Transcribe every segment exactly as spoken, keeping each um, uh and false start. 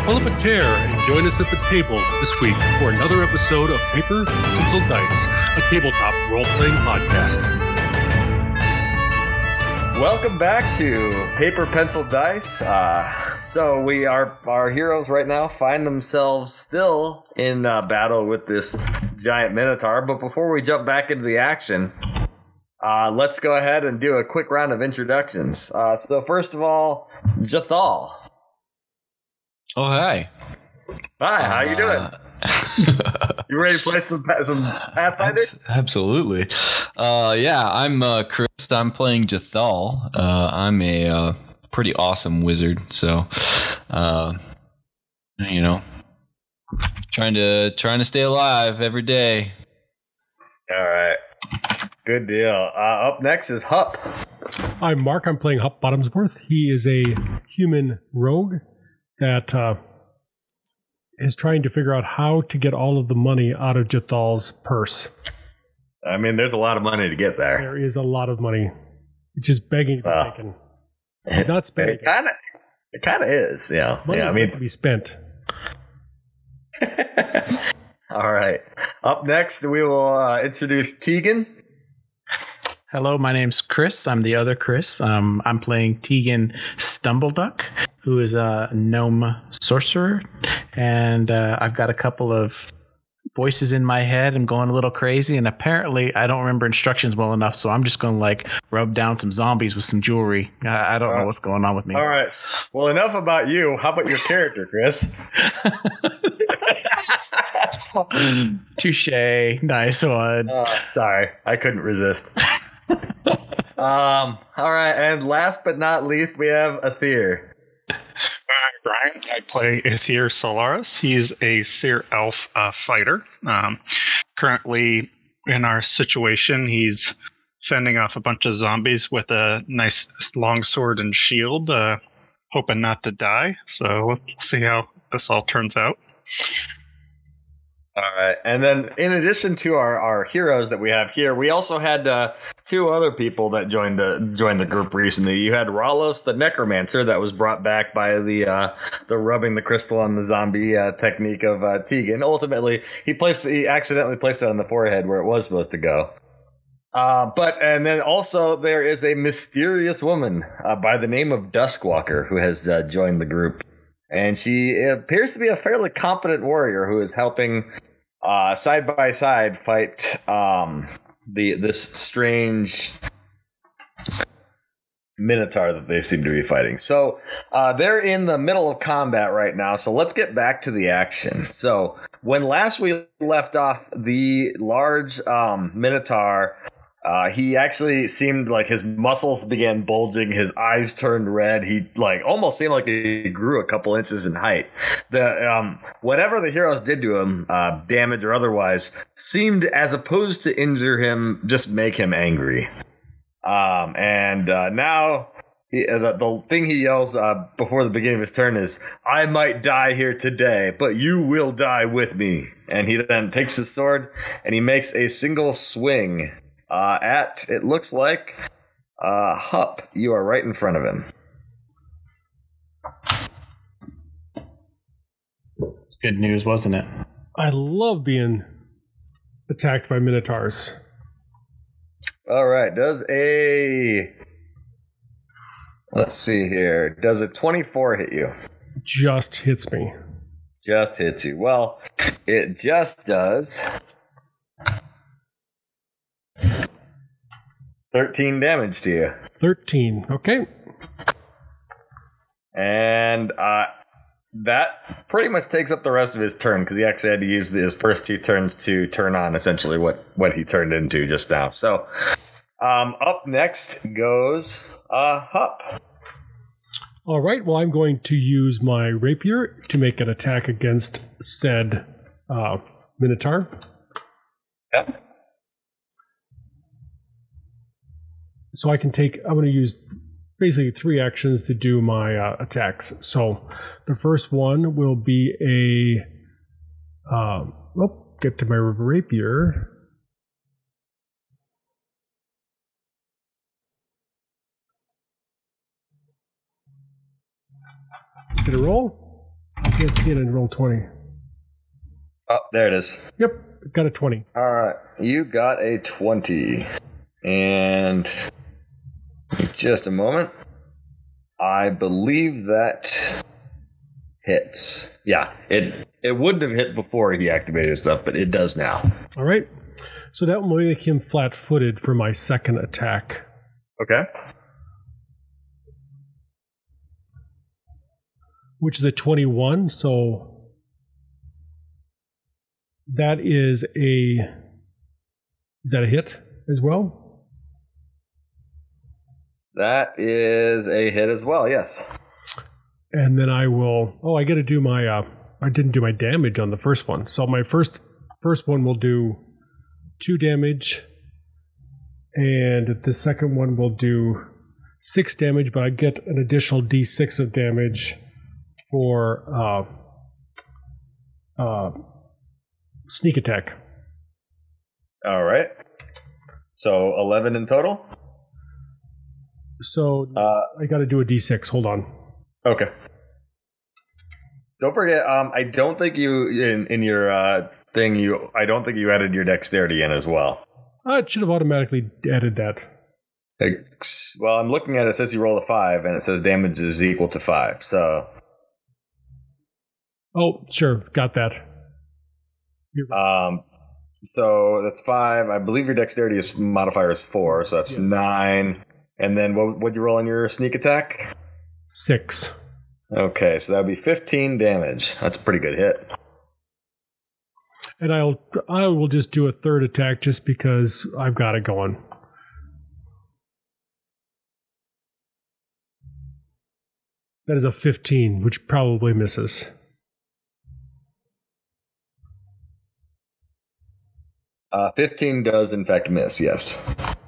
Pull up a chair and join us at the table this week for another episode of Paper, Pencil, Dice, a tabletop role-playing podcast. Welcome back to Paper, Pencil, Dice. Uh, so we are our heroes right now find themselves still in uh, battle with this giant minotaur. But before we jump back into the action, uh, let's go ahead and do a quick round of introductions. Uh, so first of all, Jathal. Oh, hi. Hi, how you doing? Uh, you ready to play some some Pathfinder? Absolutely. Uh, yeah, I'm uh, Chris. I'm playing Jathal. Uh, I'm a uh, pretty awesome wizard, so uh, you know, trying to trying to stay alive every day. All right, good deal. Uh, up next is Hup. I'm Mark. I'm playing Hup Bottomsworth. He is a human rogue that uh, is trying to figure out how to get all of the money out of Jathal's purse. I mean, there's a lot of money to get there. There is a lot of money. It's just begging to be Well, taken. He's not spending It kind of, it kind of is. Yeah, Money yeah. is I mean, meant to be spent. all right. Up next, we will uh, introduce Tegan. Hello, my name's Chris. I'm the other Chris. Um, I'm playing Tegan Stumbleduck, who is a gnome sorcerer, and uh, I've got a couple of voices in my head. I'm going a little crazy, and apparently I don't remember instructions well enough, so I'm just going to like rub down some zombies with some jewelry. I, I don't know what's going on with me. All right. Well, enough about you. How about your character, Chris? Touche. Nice one. Uh, sorry, I couldn't resist. um. All right, and last but not least, we have Aether. I'm Brian. I play Aether Solaris. He's a Seer Elf uh, fighter. Um, currently, in our situation, he's fending off a bunch of zombies with a nice long sword and shield, uh, hoping not to die. So let's see how this all turns out. All right, and then in addition to our, our heroes that we have here, we also had uh, two other people that joined uh, joined the group recently. You had Ralos, the necromancer, that was brought back by the uh, the rubbing the crystal on the zombie uh, technique of uh, Tegan. Ultimately, he placed he accidentally placed it on the forehead where it was supposed to go. Uh, but and then also there is a mysterious woman uh, by the name of Duskwalker who has uh, joined the group. And she appears to be a fairly competent warrior who is helping uh, side by side fight um, the this strange minotaur that they seem to be fighting. So uh, they're in the middle of combat right now. So let's get back to the action. So when last we left off, the large um, minotaur. Uh, he actually seemed like his muscles began bulging, his eyes turned red. He like almost seemed like he grew a couple inches in height. The um, whatever the heroes did to him, uh, damage or otherwise, seemed as opposed to injure him, just make him angry. Um, and uh, now he, uh, the, the thing he yells uh, before the beginning of his turn is, "I might die here today, but you will die with me." And he then takes his sword and he makes a single swing. Uh, at, it looks like, uh, Hup, you are right in front of him. It's good news, wasn't it? I love being attacked by minotaurs. All right, does a, let's see here, does a twenty-four hit you? Just hits me. Just hits you. Well, it just does thirteen damage to you. thirteen. Okay. And uh, that pretty much takes up the rest of his turn because he actually had to use his first two turns to turn on essentially what, what he turned into just now. So um, up next goes uh, Hup. All right. Well, I'm going to use my rapier to make an attack against said uh, minotaur. Yep. So I can take, I'm going to use basically three actions to do my uh, attacks. So the first one will be a, um, oh, get to my rapier. Get a roll. can't see it in roll twenty. Oh, there it is. Yep, got a twenty. All right, you got a twenty. And just a moment. I believe that hits. Yeah, it it wouldn't have hit before he activated stuff, but it does now. All right. So that will make him flat-footed for my second attack. Okay. Which is a twenty-one, so that is a is that a hit as well? That is a hit as well, yes. And then I will oh I gotta do my uh I didn't do my damage on the first one. So my first first one will do two damage, and the second one will do six damage, but I get an additional D six of damage for uh uh sneak attack. All right. So eleven in total? So uh, I got to do a D six. Hold on. Okay. Don't forget, um, I don't think you, in, in your uh, thing, you, I don't think you added your dexterity in as well. Uh, it should have automatically added that. It's, well, I'm looking at it, it says you roll a five, and it says damage is equal to five, so. Oh, sure. Got that. Um, so that's five. I believe your dexterity is modifier is four, so that's yes. nine. And then what would you roll on your sneak attack? Six. Okay, so that would be fifteen damage. That's a pretty good hit. And I'll I will just do a third attack just because I've got it going. That is a fifteen, which probably misses. Uh, fifteen does, in fact, miss, yes.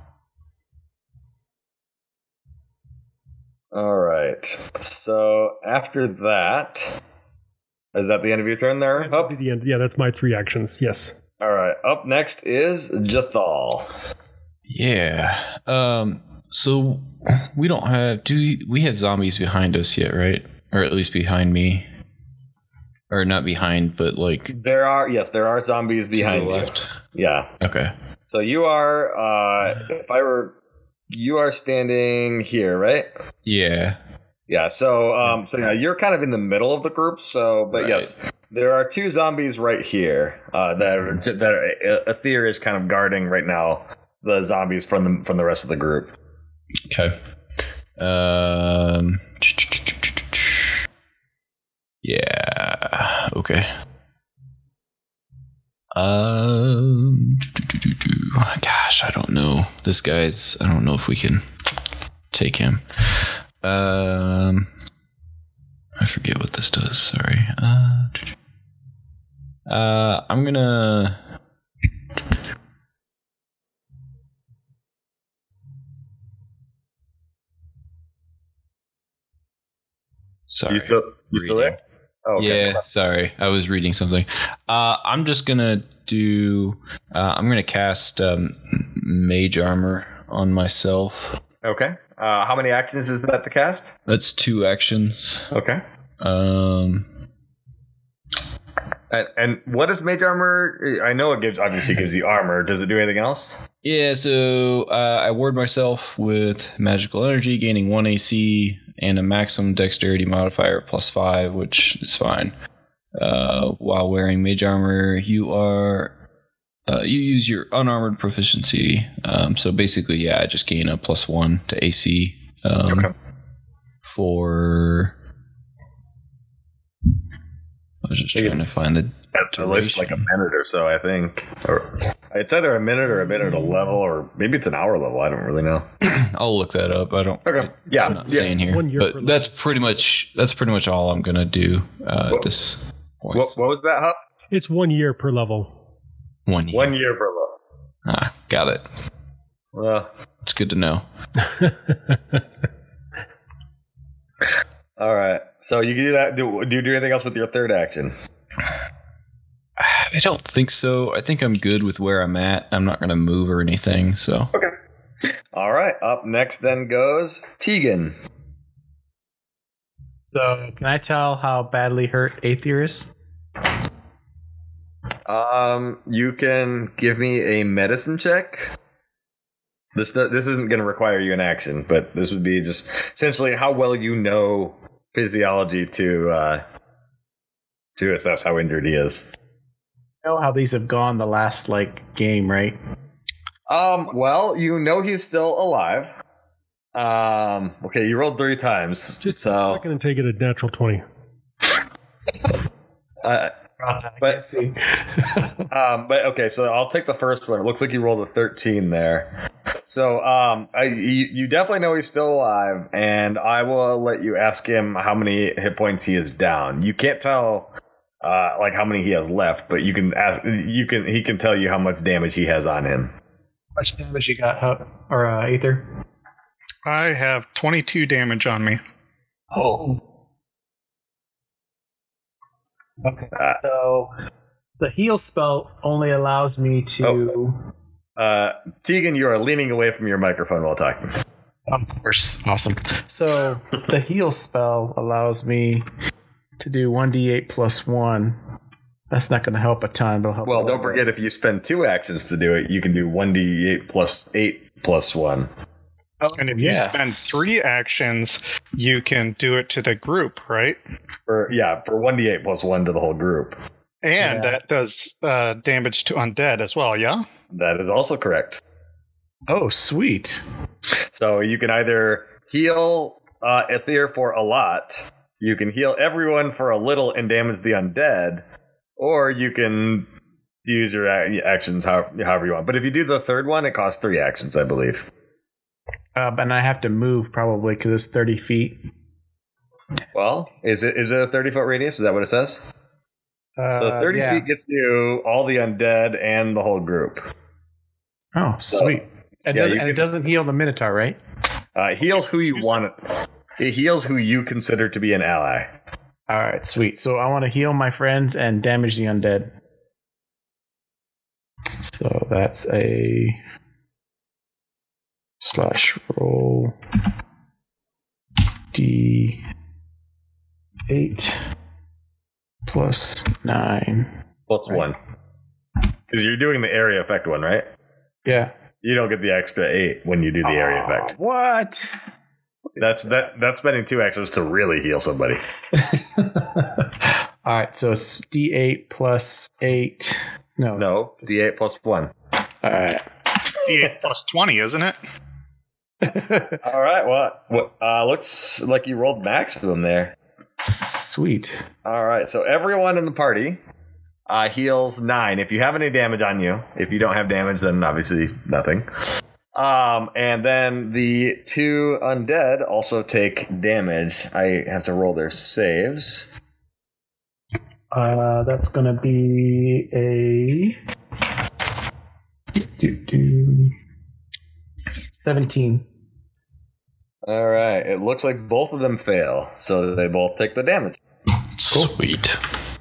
All right. So after that, is that the end of your turn there? Up the end. Yeah, that's my three actions. Yes. All right. Up next is Jathal. Yeah. Um. So we don't have. Do we, we have zombies behind us yet, right? Or at least behind me. Or not behind, but like there are yes, there are zombies behind you. Left. Yeah. Okay. So you are. Uh, if I were. You are standing here, right? Yeah. Yeah, so um, so yeah, you're kind of in the middle of the group. So, but right. yes, there are two zombies right here uh, that are, that are, Aether is kind of guarding right now the zombies from the from the rest of the group. Okay. Um. Yeah. Okay. Um. Gosh, I don't know. This guy's. I don't know if we can take him. Um. I forget what this does. Sorry. Uh. Uh. I'm gonna. Sorry. You still. You still there? Oh, okay. Yeah, sorry. I was reading something. Uh, I'm just going to do... Uh, I'm going to cast um, Mage Armor on myself. Okay. Uh, how many actions is that to cast? That's two actions. Okay. Um... And, and what does Mage Armor... I know it gives obviously gives you armor. Does it do anything else? Yeah, so uh, I ward myself with magical energy, gaining one A C and a maximum dexterity modifier plus five, which is fine. Uh, while wearing Mage Armor, you are... Uh, you use your unarmored proficiency. Um, so basically, yeah, I just gain a plus one to A C. Um, okay. For... I was just trying to find the at least like a minute or so, I think. Or it's either a minute or a minute a level, or maybe it's an hour level. I don't really know. I'll look that up. I don't. Okay. Yeah. It's not yeah. saying here, One year but per that's pretty much that's pretty much all I'm gonna do uh, what, at this point. What, what was that, Hup? It's one year per level. One year. One year per level. Ah, got it. Well, it's good to know. All right. So you can do that. Do, do you do anything else with your third action? I don't think so. I think I'm good with where I'm at. I'm not going to move or anything. So. Okay. All right. Up next then goes Tegan. So, can I tell how badly hurt Aether is? Um, you can give me a medicine check. This this isn't going to require you an action, but this would be just essentially how well you know physiology to uh, to assess how injured he is. You know how these have gone the last like game, right? Um, well, you know he's still alive. Um, okay, you rolled three times, Just so I'm not going to take it a natural twenty. uh, but see. um, but okay, so I'll take the first one. It looks like you rolled a thirteen there. So um, I, you, you definitely know he's still alive, and I will let you ask him how many hit points he is down. You can't tell uh, like how many he has left, but you can ask. You can he can tell you how much damage he has on him. How much damage you got, Hu- or uh, Aether? I have twenty-two damage on me. Oh. Okay. Uh, So the heal spell only allows me to. Uh, Tegan, you are leaning away from your microphone while talking. Of course, awesome. So the heal spell allows me to do one d eight plus one. That's not going to help a ton, but it'll help. Well, a little don't forget bit. if you spend two actions to do it, you can do one d eight plus eight plus one. Oh, And if you yes. spend three actions, you can do it to the group, right? For yeah, for one d eight plus one to the whole group. And Yeah. that does uh, damage to undead as well, yeah? That is also correct. Oh, sweet. So you can either heal uh, Aether for a lot, you can heal everyone for a little and damage the undead, or you can use your a- actions how, however you want. But if you do the third one, it costs three actions, I believe. Uh, and I have to move probably because it's thirty feet. Well, is it is it a thirty foot radius? Is that what it says? Uh, So thirty yeah. feet gets you all the undead and the whole group. Oh, sweet. It yeah, doesn't, you and it can- doesn't heal the Minotaur, right? Uh, it heals who you want it. It heals who you consider to be an ally. All right, sweet. So I want to heal my friends and damage the undead. So that's a slash roll d eight plus nine. Plus Right. one. Because you're doing the area effect one, right? Yeah. You don't get the extra eight when you do the area Aw, effect. What? That's that. That's spending two actions to really heal somebody. All right, so it's d eight plus eight. No. No, d eight plus one. All right. D eight plus twenty, isn't it? All right. Well, what uh, looks like you rolled max for them there. Sweet. All right. So everyone in the party uh, heals nine. If you have any damage on you, if you don't have damage, then obviously nothing. Um, and then the two undead also take damage. I have to roll their saves. Uh, that's gonna be a do, do, seventeen. All right. It looks like both of them fail, so they both take the damage. Sweet.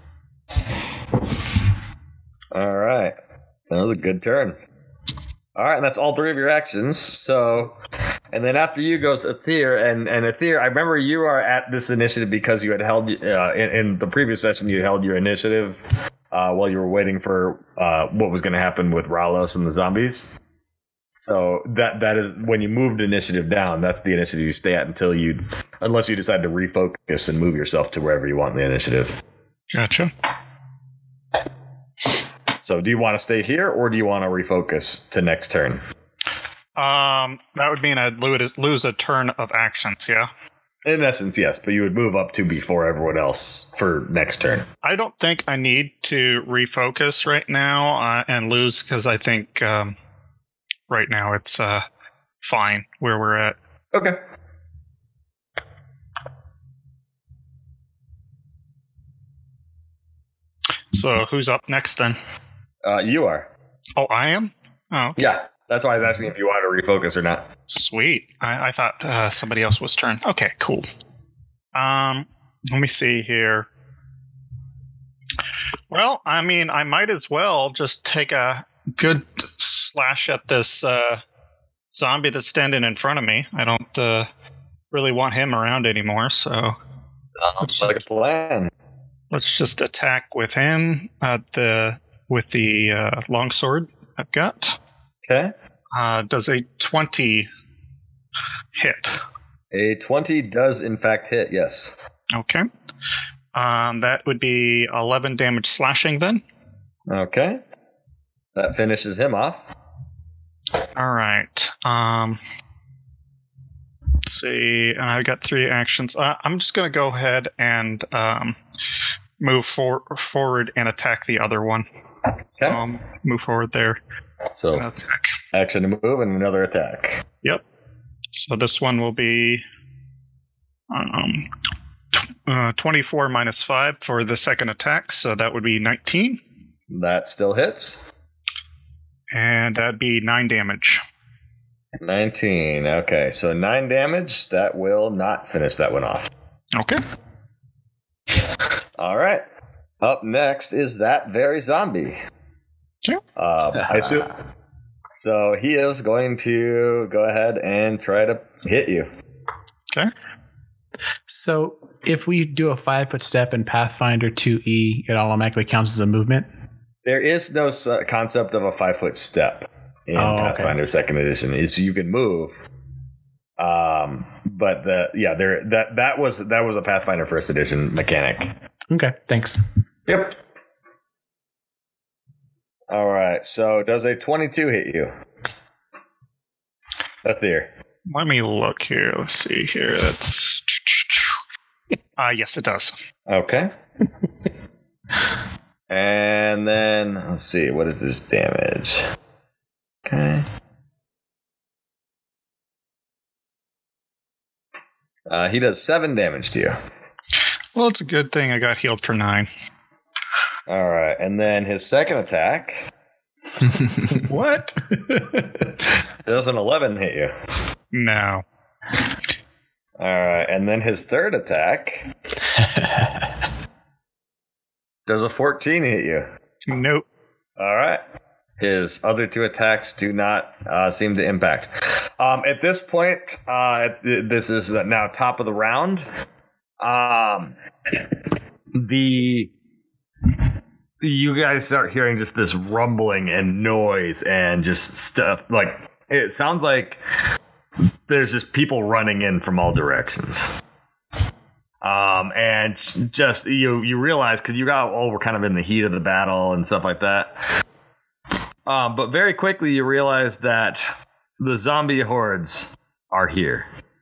All right. That was a good turn. All right, and that's all three of your actions. So, and then after you goes Aether, and and Aether, I remember you are at this initiative because you had held uh, in, in the previous session you held your initiative uh, while you were waiting for uh, what was going to happen with Ralos and the zombies. So that that is when you moved initiative down. That's the initiative you stay at until you, unless you decide to refocus and move yourself to wherever you want in the initiative. Gotcha. So, do you want to stay here, or do you want to refocus to next turn? Um, that would mean I'd lose, lose a turn of actions, yeah? In essence, yes, but you would move up to before everyone else for next turn. I don't think I need to refocus right now uh, and lose because I think um, right now it's uh, fine where we're at. Okay. So who's up next then? Uh, you are. Oh, I am? Oh, Yeah, that's why I was asking if you wanted to refocus or not. sweet. I, I thought uh, somebody else was turn. Okay, cool. Um, let me see here. Well, I mean, I might as well just take a good slash at this uh, zombie that's standing in front of me. I don't uh, really want him around anymore, so Sounds like a plan. Let's just attack with him at the with the uh, longsword I've got. Okay. Uh, does a twenty hit? A twenty does in fact hit, yes. Okay. Um, that would be eleven damage slashing then. Okay. That finishes him off. All right. Um, let's see, and I got three actions. Uh, I'm just going to go ahead and um, move for- forward and attack the other one. Okay. Um, move forward there. So and attack. action to move and another attack. Yep. So this one will be um, t- uh, twenty-four minus five for the second attack, so that would be nineteen. That still hits. And that'd be nine damage. nineteen. Okay, so nine damage. That will not finish that one off. Okay. All right. Up next is that very zombie. Okay. Uh, I assume. So he is going to go ahead and try to hit you. Okay. So if we do a five foot step in Pathfinder two E, it automatically counts as a movement. There is no uh, concept of a five foot step in Oh, okay. Pathfinder Second Edition. Is you can move, um, but the yeah there that that was that was a Pathfinder First Edition mechanic. Okay, thanks. Yep. All right. So does a twenty-two hit you? Aether. Let me look here. Let's see here. That's. Uh, yes, it does. Okay. And then let's see, what is this damage? Okay. Uh, he does seven damage to you. Well, it's a good thing I got healed for nine. All right, and then his second attack What? does an eleven hit you. No. All right, and then his third attack does a fourteen hit you. Nope. All right. His other two attacks do not uh, seem to impact. Um, at this point, uh, this is now top of the round. Um, the you guys start hearing just this rumbling and noise and just stuff. Like it sounds like there's just people running in from all directions. Um, and just you you realize because you got oh we're kind of in the heat of the battle and stuff like that. Um, but very quickly you realize that the zombie hordes are here.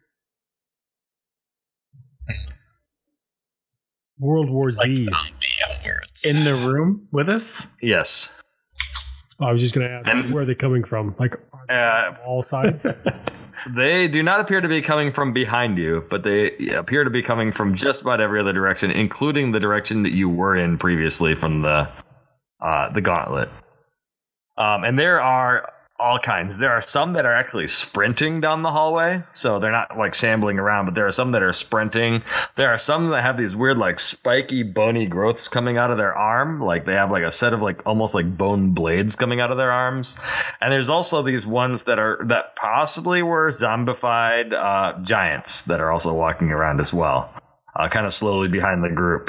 World War Z. In the room with us? Yes. I was just going to ask, And- where are they coming from? Like, Uh, all sides? They do not appear to be coming from behind you, but they appear to be coming from just about every other direction, including the direction that you were in previously from the uh, the gauntlet. Um, and there are all kinds. There are some that are actually sprinting down the hallway, so they're not like shambling around, but there are some that are sprinting. There are some that have these weird like spiky bony growths coming out of their arm, like they have like a set of like almost like bone blades coming out of their arms. And there's also these ones that are that possibly were zombified uh, giants that are also walking around as well, uh, kind of slowly behind the group.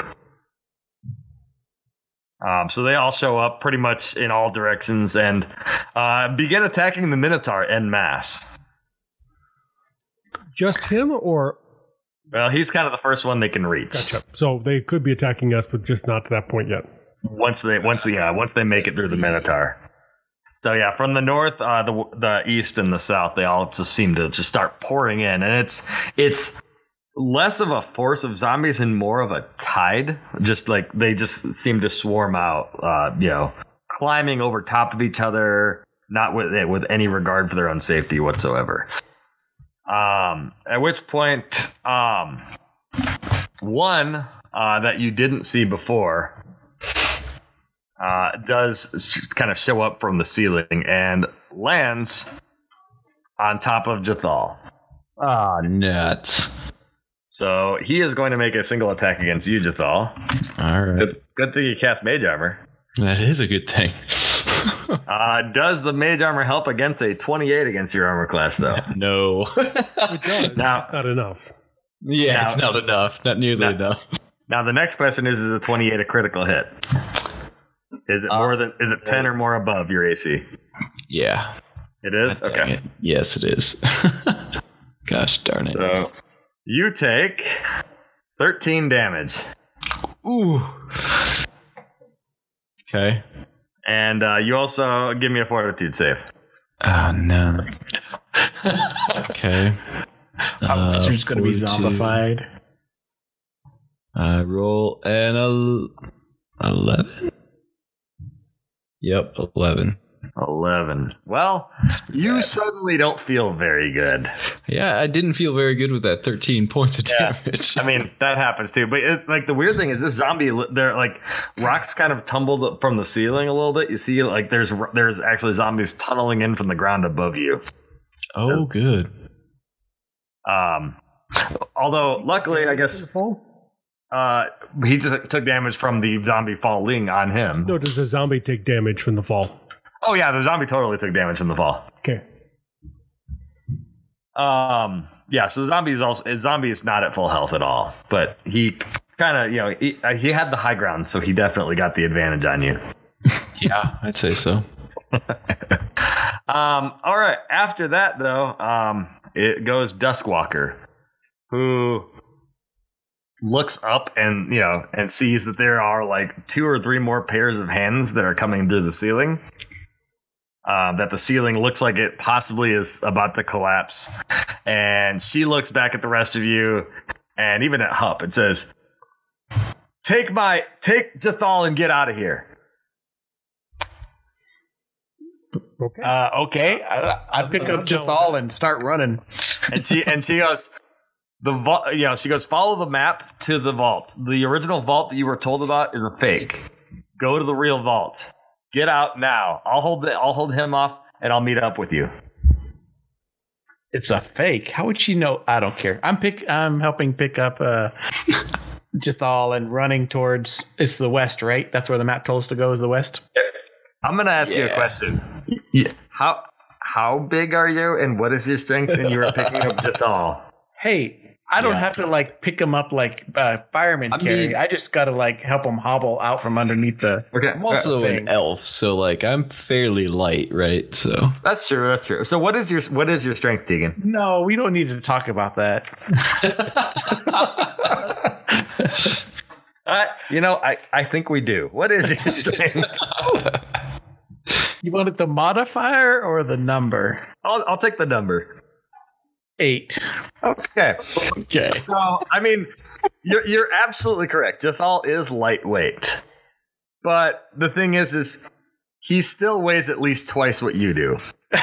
Um, so they all show up pretty much in all directions and uh, begin attacking the Minotaur en masse. Just him, or Well, he's kind of the first one they can reach. gotcha? So they could be attacking us, but just not to that point yet. Once they, once yeah, once they make it through the Minotaur. So yeah, from the north, uh, the the east, and the south, they all just seem to just start pouring in, and it's it's less of a force of zombies and more of a tide. Just like they just seem to swarm out, uh, you know, climbing over top of each other, not with with any regard for their own safety whatsoever. Um, at which point, um, one uh, that you didn't see before uh, does kind of show up from the ceiling and lands on top of Jathal. Ah, nuts. So he is going to make a single attack against you, Jathal. All right. Good, good thing you cast Mage Armor. That is a good thing. Uh, does the Mage Armor help against a twenty-eight against your armor class, though? No. It does. Now- it's not enough. Yeah, Now- it's not enough. Not nearly No. enough. Now the next question is: Is a twenty-eight a critical hit? Is it more than? Is it ten or more above your A C? Yeah. It is. Dang Okay. it. Yes, it is. Gosh darn it. So you take thirteen damage, Ooh. Okay. and uh, you also give me a fortitude save. Oh no. Okay. Our Uh, wizard's going to be fortitude. zombified. I roll an el- eleven. Yep, eleven. Eleven. Well, you bad. suddenly don't feel very good. Yeah, I didn't feel very good with that thirteen points of Yeah. damage. I mean, that happens too. But it's like the weird thing is this zombie. They're like rocks kind of tumbled up from the ceiling a little bit. You see, like there's there's actually zombies tunneling in from the ground above you. oh, good. Um, although luckily, I guess uh, he just took damage from the zombie falling on him. No, does a zombie take damage from the fall? Oh yeah, the zombie totally took damage from the fall. Okay. Um, yeah, so the zombie is also the zombie is not at full health at all, but he kind of you know he, uh, he had the high ground, so he definitely got the advantage on you. Yeah, I'd say so. Um, all right. After that, though, um, it goes Duskwalker, who looks up and you know and sees that there are like two or three more pairs of hands that are coming through the ceiling. Um, that the ceiling looks like it possibly is about to collapse, and she looks back at the rest of you, and even at Hup, it says, "Take my take Jathal and get out of here." Okay. Uh, okay, I, I pick up Jathal and start running. And she and she goes, the vault. You know, she goes, follow the map to the vault. The original vault that you were told about is a fake. Go to the real vault. Get out now. I'll hold the, I'll hold him off, and I'll meet up with you. It's a fake. How would she know? I don't care. I'm pick. I'm helping pick up uh, Jathal and running towards. It's the west, right? That's where the map told us to go. Is the west? I'm gonna ask you a Yeah. question. How how big are you, and what is your strength? And you were picking up Jathal. Hey, I don't Yeah. have to like pick him up like uh, firemen I carry. mean- I just gotta like help him hobble out from underneath the. Okay, I'm also thing. an elf, so like I'm fairly light, right? So that's true. That's true. So what is your what is your strength, Tegan? No, we don't need to talk about that. Uh, you know, I I think we do. What is your strength? You wanted the modifier or the number? I'll I'll take the number. Eight. Okay. Okay. So, I mean, you're you're absolutely correct. Jathal is lightweight, but the thing is, is he still weighs at least twice what you do.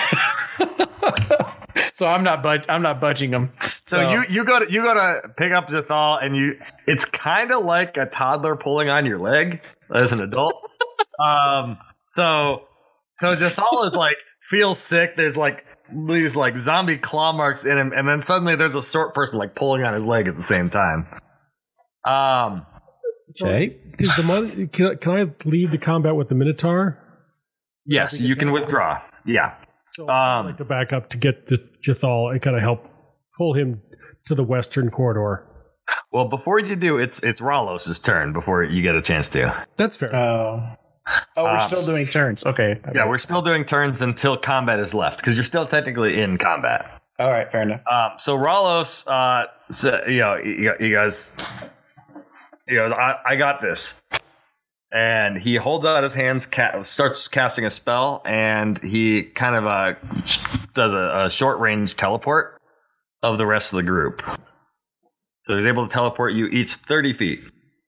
So I'm not budge. I'm not budging him. So you you go to you go to pick up Jathal, and you it's kind of like a toddler pulling on your leg as an adult. um. So so Jathal is like feels sick. There's like these like zombie claw marks in him, and then suddenly there's a short person like pulling on his leg at the same time. Um. okay. Is the mon- can, can I leave the combat with the Minotaur? Yes, you can withdraw. Yeah. So I'd Um. like to back up to get to Jathal and kind of help pull him to the western corridor. Well, before you do, it's it's Ralos' turn before you get a chance to. That's fair. Oh. Oh, we're Um, still doing turns. Okay. Yeah, we're still doing turns until combat is left because you're still technically in combat. All right. Fair enough. Um, so Ralos, uh, so, you know, you, you guys, you know, I, I got this, and he holds out his hands, ca- starts casting a spell, and he kind of uh, does a, a short range teleport of the rest of the group. So he's able to teleport you each thirty feet.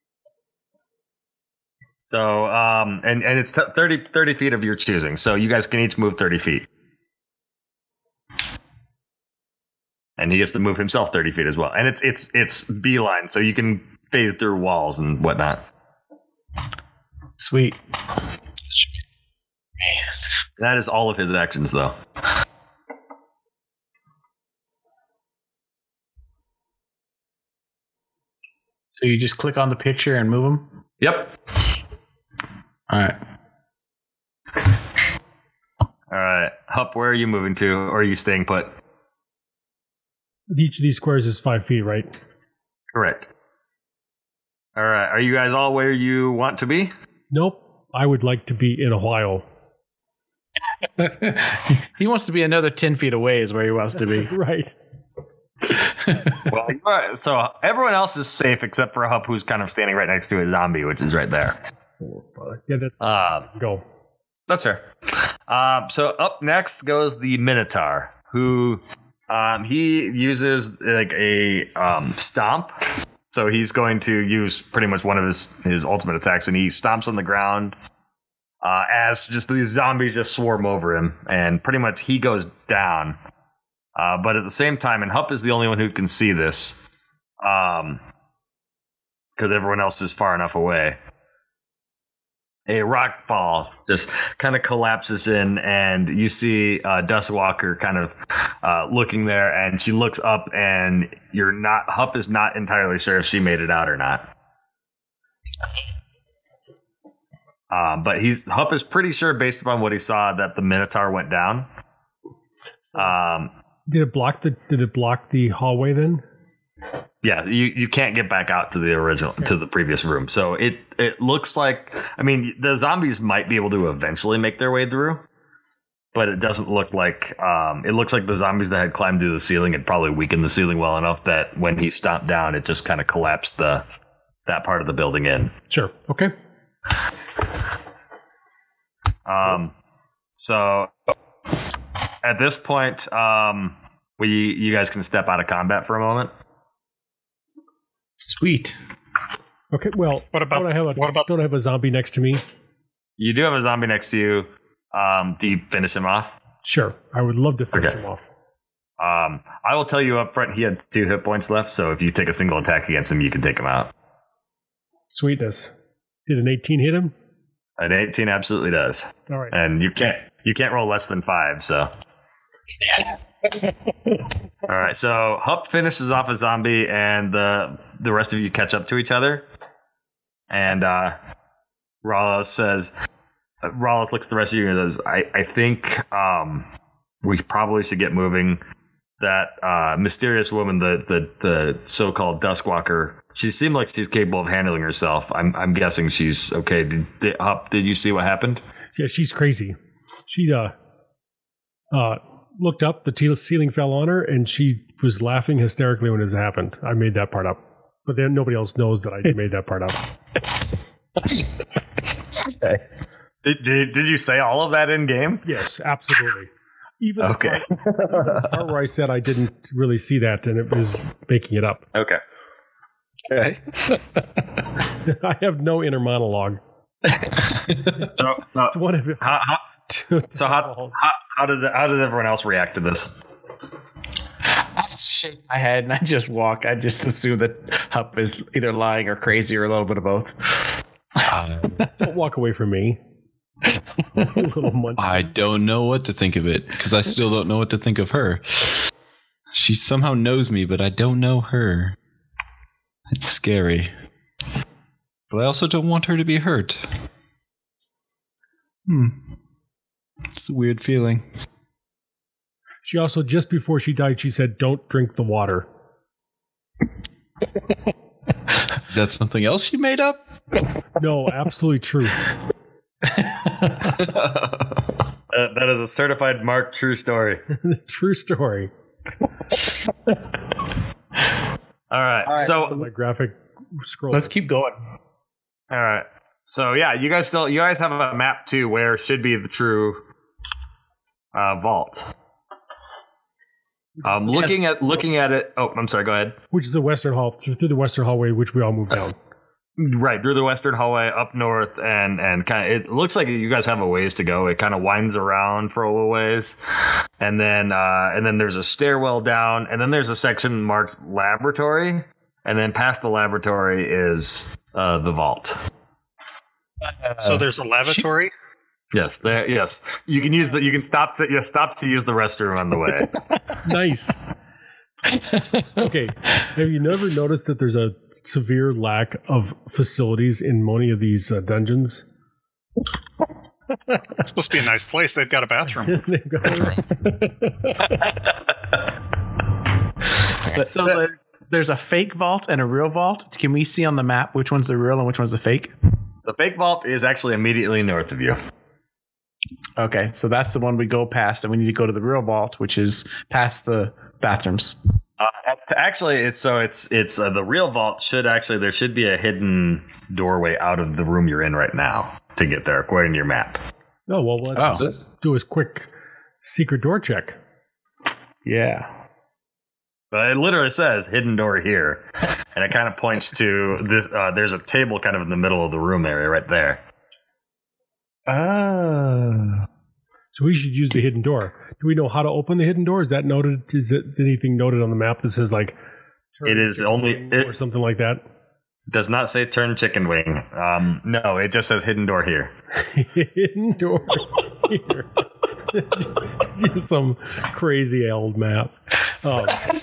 So, um, and, and it's thirty, thirty feet of your choosing. So you guys can each move thirty feet. And he gets to move himself thirty feet as well. And it's it's it's beeline, so you can phase through walls and whatnot. Sweet. That is all of his actions, though. So you just click on the picture and move them. Yep. All right. All right. Hup, where are you moving to? Or are you staying put? Each of these squares is five feet, right? Correct. All right. Are you guys all where you want to be? Nope. I would like to be in Ohio. He wants to be another ten feet away is where he wants to be. Right. Well, you are- so everyone else is safe except for Hup, who's kind of standing right next to a zombie, which is right there. Four, five. Yeah, that, Um, go. That's fair. Um, so up next goes the Minotaur, who um, he uses like a um, stomp. So he's going to use pretty much one of his, his ultimate attacks, and he stomps on the ground uh, as just these zombies just swarm over him, and pretty much he goes down. Uh, but at the same time, and Hup is the only one who can see this, um, because everyone else is far enough away. A rock ball just kind of collapses in, and you see uh, Dustwalker kind of uh, looking there, and she looks up, and you're not. Hup is not entirely sure if she made it out or not. Um, but he's Hup is pretty sure, based upon what he saw, that the Minotaur went down. Um, Did it block the Did it block the hallway then? Yeah, you, you can't get back out to the original to the previous room. So it it looks like, I mean, the zombies might be able to eventually make their way through, but it doesn't look like um it looks like the zombies that had climbed through the ceiling had probably weakened the ceiling well enough that when he stomped down, it just kind of collapsed the that part of the building in. Sure. Okay. Um, so at this point, um, we you guys can step out of combat for a moment. Sweet. Okay. Well, What about- don't I have a what about- don't I have a zombie next to me? You do have a zombie next to you. Um, do you finish him off? Sure. I would love to finish Okay. him off. Um, I will tell you up front, he had two hit points left, so if you take a single attack against him, you can take him out. Sweetness. Did an eighteen hit him? An eighteen absolutely does, All right. and you can't you can't roll less than five. So, all right. So Hup finishes off a zombie, and the the rest of you catch up to each other. And uh, Rallis says, uh, Rallis looks at the rest of you and says, "I I think um, we probably should get moving. That uh, mysterious woman, the the the so-called Duskwalker, she seemed like she's capable of handling herself. I'm I'm guessing she's okay. Did did, Hup, did you see what happened? Yeah, she's crazy. She uh uh looked up, the te- ceiling fell on her, and she was laughing hysterically when this happened. I made that part up, but then nobody else knows that I made that part up. Okay. Did, did did you say all of that in game? Yes, absolutely. Even Okay. the part, even the part where I said I didn't really see that, and it was making it up. Okay. Okay. I have no inner monologue. So, so It's one of it. how, how, so how, how how does it, how does everyone else react to this? I shake my head and I just walk. I just assume that Hup is either lying or crazy or a little bit of both. Don't walk away from me. Little munchkin. I don't know what to think of it because I still don't know what to think of her. She somehow knows me, but I don't know her. It's scary. But I also don't want her to be hurt. Hmm. It's a weird feeling. She also, just before she died, she said, "Don't drink the water." Is that something else you made up? No, absolutely true. Uh, that is a certified Mark true story. True story. All right. All right, So My graphic scroll. Let's keep going. all right. So yeah, you guys still you guys have a map too where should be the true uh, vault. Um, Yes. looking at looking at it. Oh, I'm sorry. Go ahead. Which is the western hall, through through the western hallway, which we all moved down. Right through the western hallway up north, and and kind of it looks like you guys have a ways to go. It kind of winds around for a little ways, and then uh, and then there's a stairwell down, and then there's a section marked laboratory, and then past the laboratory is uh, the vault. So there's a lavatory. Yes, there. Yes, you can use the. You can stop to. Yeah, stop to use the restroom on the way. Nice. Okay. Have you never noticed that there's a severe lack of facilities in many of these uh, dungeons? It's supposed to be a nice place. They've got a bathroom. They've got- So the, there's a fake vault and a real vault. Can we see on the map which one's the real and which one's the fake? The fake vault is actually immediately north of you. Okay, so that's the one we go past, and we need to go to the real vault, which is past the bathrooms. Uh, actually, it's so it's it's uh, the real vault should actually there should be a hidden doorway out of the room you're in right now to get there, according to your map. Oh well, let's Oh. do a quick secret door check. Yeah. But it literally says hidden door here, and it kind of points to this. Uh, there's a table kind of in the middle of the room area right there. Oh. So we should use the hidden door. Do we know how to open the hidden door? Is that noted? Is it anything noted on the map that says like? turn It is chicken only- wing it- or something like that. Does not say turn chicken wing. Um, no, it just says hidden door here. Hidden door here. Just some crazy old map. Um,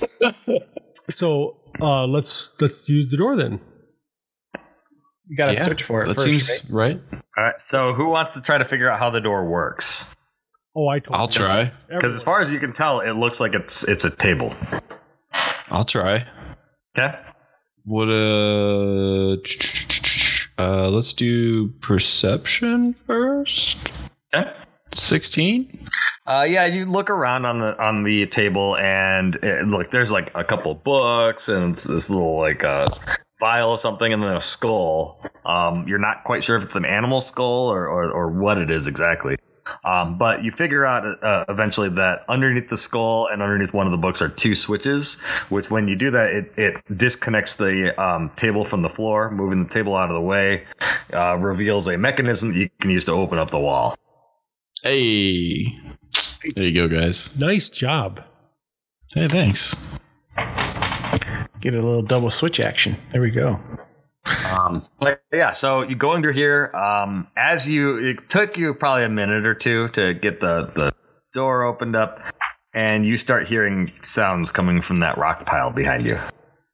so uh, let's let's use the door then. You gotta Yeah, search for it that first, seems right? right. All right. So who wants to try to figure out how the door works? Oh, I told I'll you. try. Because as far as you can tell, it looks like it's it's a table. I'll try. Okay. What uh, uh, let's do perception first. Okay. Sixteen. Uh, yeah, you look around on the on the table, and it, look, there's like a couple books and this little like uh, vial or something, and then a skull. Um, you're not quite sure if it's an animal skull or or, or what it is exactly. Um, but you figure out uh, eventually that underneath the skull and underneath one of the books are two switches, which when you do that, it, it disconnects the um, table from the floor, moving the table out of the way, uh, reveals a mechanism that you can use to open up the wall. Hey, there you go, guys. Nice job. Hey, thanks. Get a little double switch action. There we go. Um, but yeah, so you go under here. Um, as you, it took you probably a minute or two to get the, the door opened up, and you start hearing sounds coming from that rock pile behind you.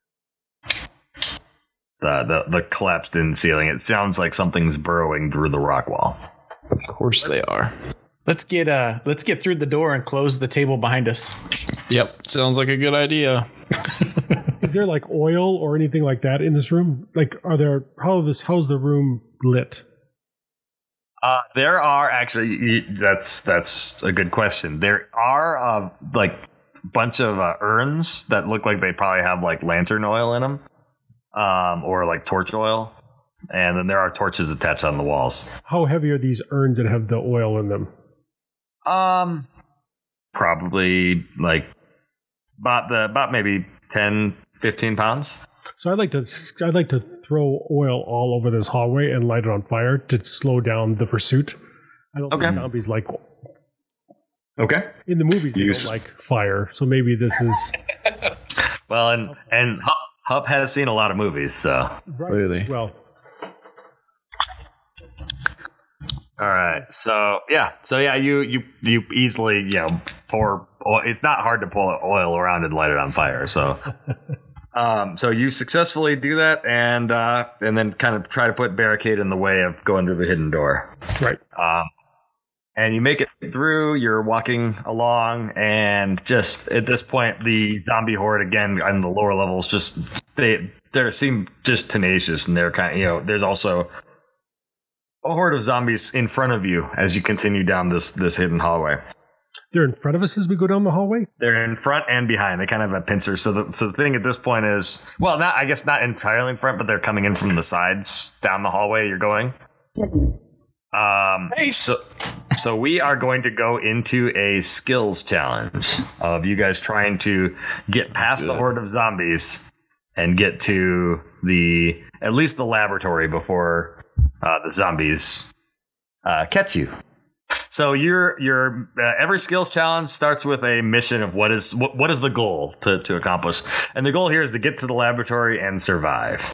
The, the, the collapsed in ceiling. It sounds like something's burrowing through the rock wall. Of course they are. Let's get uh let's get through the door and close the table behind us. Yep, sounds like a good idea. Is there like oil or anything like that in this room? Like, are there how this how's the room lit? Uh, there are actually, you, that's that's a good question. There are uh, like a bunch of uh, urns that look like they probably have like lantern oil in them, um, or like torch oil, and then there are torches attached on the walls. How heavy are these urns that have the oil in them? Um, probably like about the about maybe ten, fifteen pounds. So I'd like to I'd like to throw oil all over this hallway and light it on fire to slow down the pursuit. I don't Okay. think zombies like Okay. in the movies they Use- don't like fire. So maybe this is Well, and and Hup, Hup has seen a lot of movies, so. Really? well. All right. So yeah. So yeah, you you you easily you know pour. Oil. It's not hard to pull oil around and light it on fire. So, um, so you successfully do that, and uh, and then kind of try to put barricade in the way of going through the hidden door. Right. Um, and you make it through. You're walking along, and just at this point, the zombie horde again on the lower levels just they they seem just tenacious, and they're kind of you know there's also a horde of zombies in front of you as you continue down this this hidden hallway. They're in front of us as we go down the hallway? They're in front and behind. They kind of have pincers. So the so the thing at this point is, well, not I guess not entirely in front, but they're coming in from the sides down the hallway you're going. Um, Nice. So, so we are going to go into a skills challenge of you guys trying to get past the horde of zombies and get to the at least the laboratory before uh, the zombies uh, catch you. So your your uh, every skills challenge starts with a mission of what is what, what is the goal to, to accomplish, and the goal here is to get to the laboratory and survive.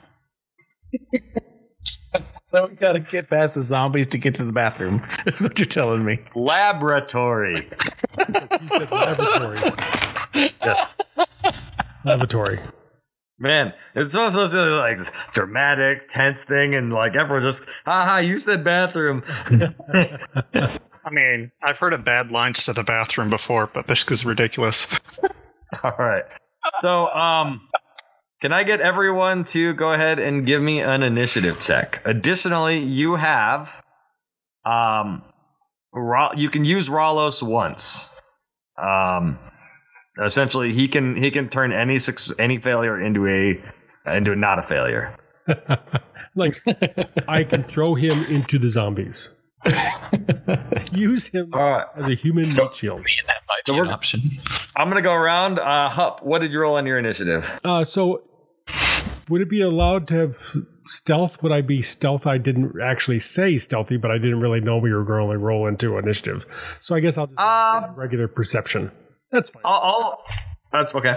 So we gotta get past the zombies to get to the bathroom. Is what you're telling me. Laboratory. You said laboratory. Yes. Laboratory. Man, it's so supposed to be like this dramatic, tense thing, and like everyone just, haha, you said bathroom. I mean, I've heard of bad lines to the bathroom before, but this is ridiculous. All right. So, um, Can I get everyone to go ahead and give me an initiative check? Additionally, you have, um, Ra- you can use Ralos once. Um, essentially, he can he can turn any suc- any failure into a into not a failure. Like, I can throw him into the zombies. Use him All right. as a human So- meat shield. Man, that might So be an we're- option. I'm gonna go around. Uh, Hup, what did you roll on your initiative? Uh, so, would it be allowed to have stealth? Would I be stealth? I didn't actually say stealthy, but I didn't really know we were going to roll into initiative. So I guess I'll just Uh, do regular perception. That's fine. I'll, I'll that's okay.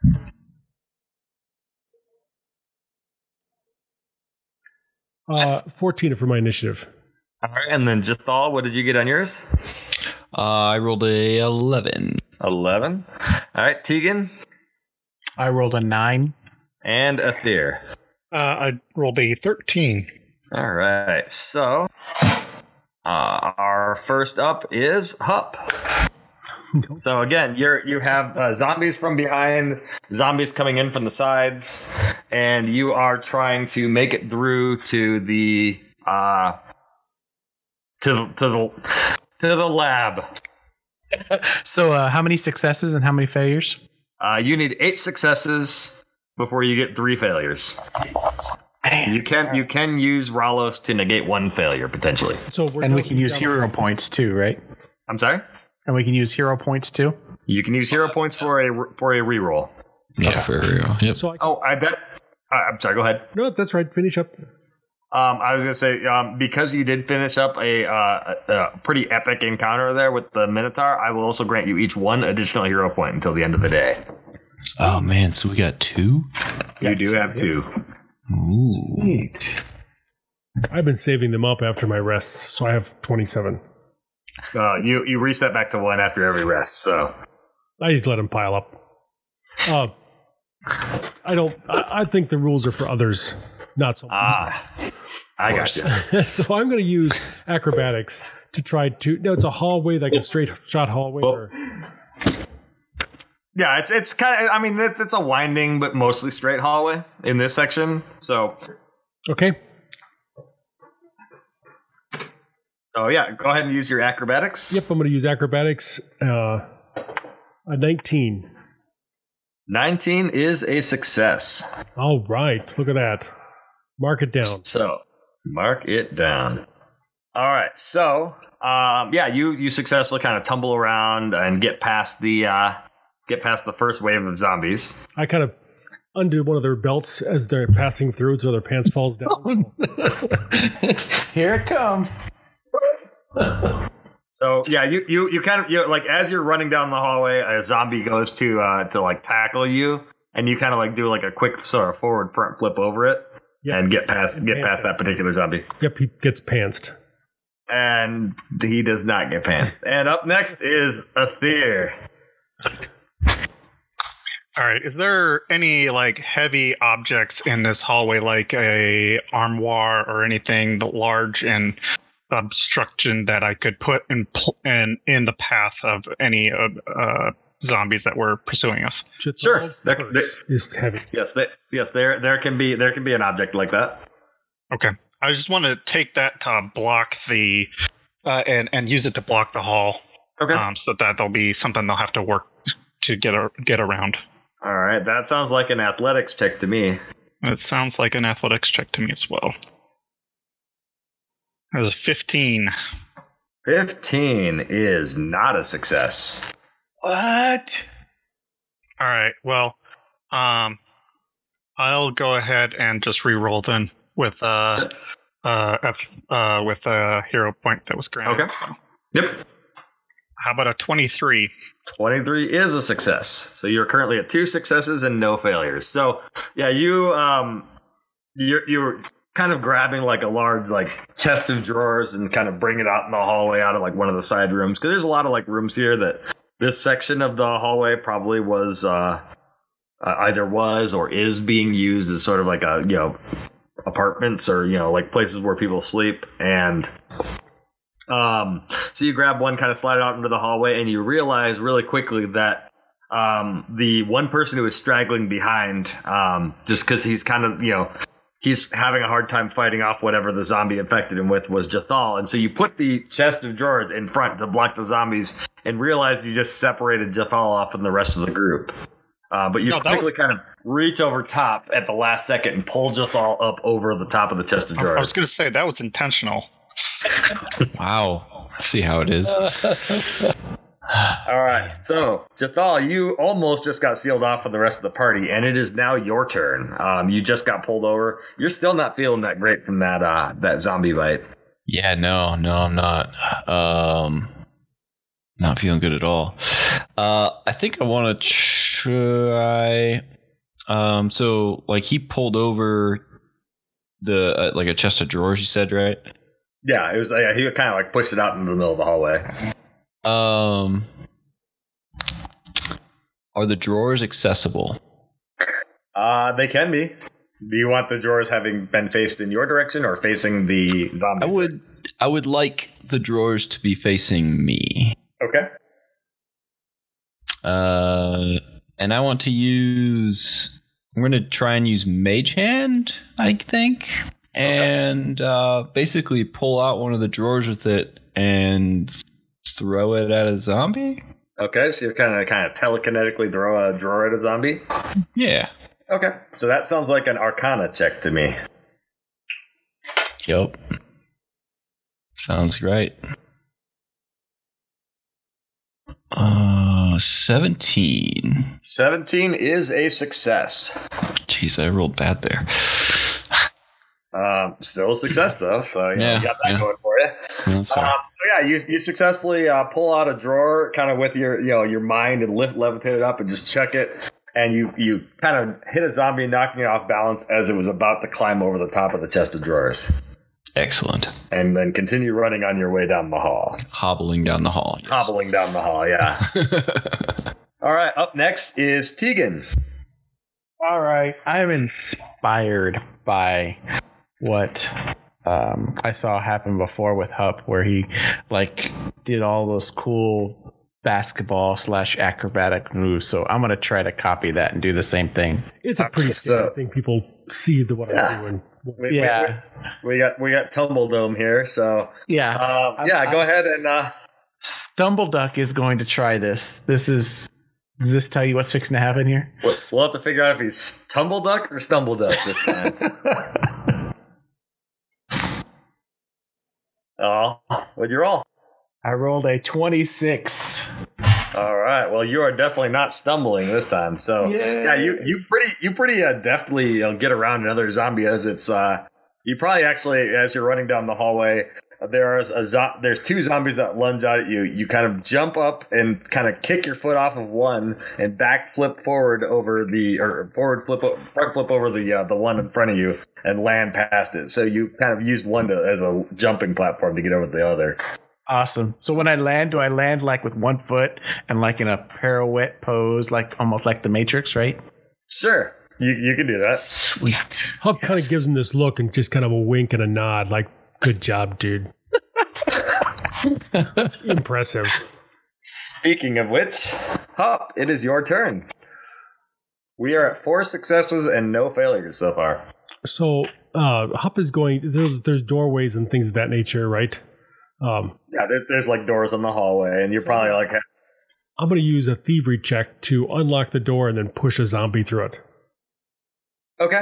Uh, fourteen for my initiative. All right, and then Jathal, what did you get on yours? Uh, I rolled a eleven. Eleven. All right, Tegan I rolled a nine. and Athir. Uh, I rolled a thirteen. All right, so uh, our first up is Hup. So again, you're you have uh, zombies from behind, zombies coming in from the sides, and you are trying to make it through to the uh to to the to the lab. So, uh, how many successes and how many failures? Uh, you need eight successes before you get three failures. Man. You can you can use Ralos to negate one failure potentially. So we're And we down- can use down- hero points too, right? I'm sorry. And we can use hero points too. You can use hero points for a for a reroll. Yeah, for real. Yep. So I, Oh, I bet. Uh, I'm sorry. Go ahead. no, that's right. Finish up. Um, I was gonna say um, because you did finish up a, uh, a, a pretty epic encounter there with the Minotaur, I will also grant you each one additional hero point until the end of the day. Oh man, so we got two. You do have two. Ooh. I've been saving them up after my rests, so I have twenty-seven. Uh, you you reset back to one after every rest. So I just let them pile up. Uh, I don't. I, I think the rules are for others, not so much. ah, I got you. So I'm going to use acrobatics to try to. No, it's a hallway, like a straight shot hallway. Well- or, Yeah, it's it's kind of. I mean, it's it's a winding but mostly straight hallway in this section. So okay. so yeah, go ahead and use your acrobatics. Yep, I'm going to use acrobatics. Uh, a nineteen. nineteen is a success. All right. Look at that. Mark it down. So mark it down. All right. So um, yeah, you you successfully kind of tumble around and get past the uh, get past the first wave of zombies. I kind of undo one of their belts as they're passing through, so their pants falls down. Here it comes. So yeah, you you you kind of you like as you're running down the hallway, a zombie goes to uh, to like tackle you, and you kind of like do like a quick sort of forward front flip over it Yep. and get past get Pants past it. that particular zombie. Yep, he gets pantsed. And he does not get pants. And up next is Athir. All right. Is there any like heavy objects in this hallway, like a armoire or anything large and obstruction that I could put in pl- in in the path of any uh, uh, zombies that were pursuing us? Sure. Chithal's That- purse is heavy. Yes, they, yes, there there can be there can be an object like that. Okay. I just want to take that to block the uh, and and use it to block the hall, Okay. um, so that there'll be something they'll have to work to get a, get around. All right. That sounds like an athletics check to me. It sounds like an athletics check to me as well. That was a fifteen. Fifteen is not a success. What? All right. Well, um, I'll go ahead and just re-roll then with uh, uh, F, uh, with a hero point that was granted. Okay. So. Yep. How about a twenty-three? twenty-three is a success. So you're currently at two successes and no failures. So yeah, you um, you're you're kind of grabbing like a large like chest of drawers and kind of bring it out in the hallway out of like one of the side rooms because there's a lot of like rooms here that this section of the hallway probably was uh, uh either was or is being used as sort of like a you know apartments or you know like places where people sleep and. Um, so you grab one, kind of slide it out into the hallway, and you realize really quickly that Um, the one person who is straggling behind, um, just because he's kind of, you know, he's having a hard time fighting off whatever the zombie infected him with, was Jathal. And so you put the chest of drawers in front to block the zombies and realized you just separated Jathal off from the rest of the group. Uh, but you No, that quickly was- kind of reach over top at the last second and pull Jathal up over the top of the chest of I drawers. was going to say that was intentional. Wow. I see how it is. All right, so Jathal, you almost just got sealed off from the rest of the party, and it is now your turn. Um, you just got pulled over. You're still not feeling that great from that uh, that zombie bite. Yeah, no, no, I'm not. Um, not feeling good at all. Uh, I think I want to try. Um, so like he pulled over the uh, like a chest of drawers. You said, right? Yeah, it was. Uh, he kind of like pushed it out into the middle of the hallway. Um, are the drawers accessible? Uh, they can be. Do you want the drawers having been faced in your direction or facing the I zombies? would, I would like the drawers to be facing me. Okay. Uh, and I want to use. I'm going to try and use Mage Hand, I think, and uh, basically pull out one of the drawers with it and throw it at a zombie. Okay, so you're kind of kind of telekinetically throw a drawer at a zombie. Yeah. Okay, so that sounds like an Arcana check to me. Yep. Sounds great. Uh, seventeen. seventeen is a success. Jeez, I rolled bad there. Um, still a success though, so you, know, Yeah, you got that yeah. going for you. That's fine. Um, so yeah, you you successfully uh, pull out a drawer, kind of with your you know your mind, and lift levitate it up and just chuck it, and you you kind of hit a zombie, knocking it off balance as it was about to climb over the top of the chest of drawers, Excellent. and then continue running on your way down the hall, Hobbling down the hall. yes. hobbling down the hall. Yeah. All right. Up next is Tegan. All right. I am inspired by what um, I saw happen before with Hup, where he like did all those cool basketball slash acrobatic moves. So I'm gonna try to copy that and do the same thing. It's a pretty So- standard thing. People see the what Yeah. I'm doing. We, Yeah, we, we got we got Tumbledome here, so yeah. um, yeah. I'm- go I'm- ahead and uh, Stumbleduck is going to try this. This is. Does this tell you what's fixing to happen here? we'll we'll have to figure out if he's Tumbleduck or Stumbleduck this time. Oh, what'd you roll? I rolled a twenty-six. All right. Well, you are definitely not stumbling this time. So Yay. yeah, you you pretty you pretty uh, deftly you know, get around another zombie as it's uh you probably actually as you're running down the hallway. uh, There's a zo- there's two zombies that lunge out at you. You kind of jump up and kind of kick your foot off of one and back flip forward over the or forward flip o- front flip over the uh, the one in front of you and land past it. So you kind of used one to, as a jumping platform to get over the other. Awesome. So when I land, do I land like with one foot and like in a pirouette pose, like almost like the Matrix, right? Sure, you you can do that. Sweet. Hub kind of gives him this look and just kind of a wink and a nod, like, "Good job, dude." Impressive. Speaking of which, Hop, it is your turn. We are at four successes and no failures so far. So uh, Hup is going. There's, there's doorways and things of that nature, right? Um, Yeah, there's, there's like doors in the hallway, and you're probably like, I'm going to use a thievery check to unlock the door and then push a zombie through it. okay.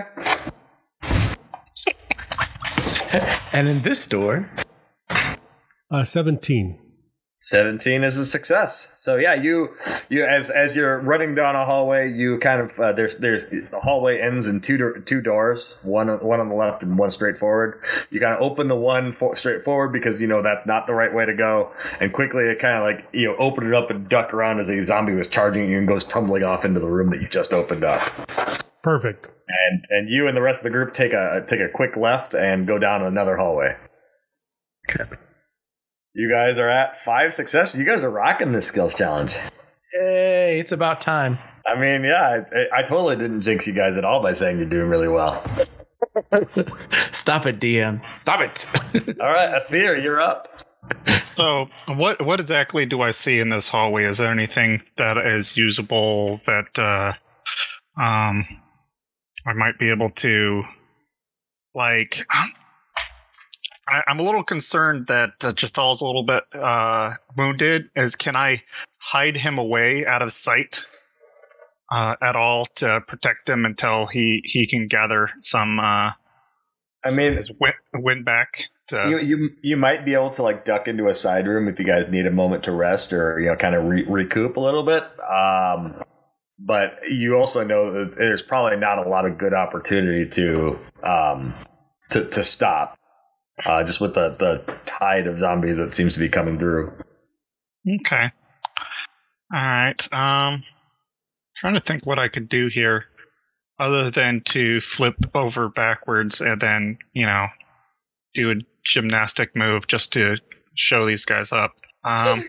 And in this door, Uh, seventeen. seventeen is a success. So yeah, you you as as you're running down a hallway, you kind of uh, there's there's the hallway ends in two do- two doors, one one on the left and one straight forward. You kind of open the one for, straight forward because you know that's not the right way to go, and quickly it kind of like you know open it up and duck around as a zombie was charging at you and goes tumbling off into the room that you just opened up. Perfect. And and you and the rest of the group take a take a quick left and go down another hallway. Okay. You guys are at five successes. You guys are rocking this skills challenge. hey, it's about time. I mean, yeah, I, I totally didn't jinx you guys at all by saying you're doing really well. Stop it, D M. Stop it. All right, Athir, you're up. So, what what exactly do I see in this hallway? Is there anything that is usable that uh, um, I might be able to, like? I, I'm a little concerned that uh, Jathal's a little bit uh, wounded. Is can I hide him away out of sight uh, at all to protect him until he, he can gather some? Uh, I mean, his win, win back. To, you you you might be able to like duck into a side room if you guys need a moment to rest or you know kind of re- recoup a little bit. Um, but you also know that there's probably not a lot of good opportunity to um to to stop. Uh, just with the, the tide of zombies that seems to be coming through. Okay. All right. Um, trying to think what I could do here, other than to flip over backwards and then you know do a gymnastic move just to show these guys up. Um.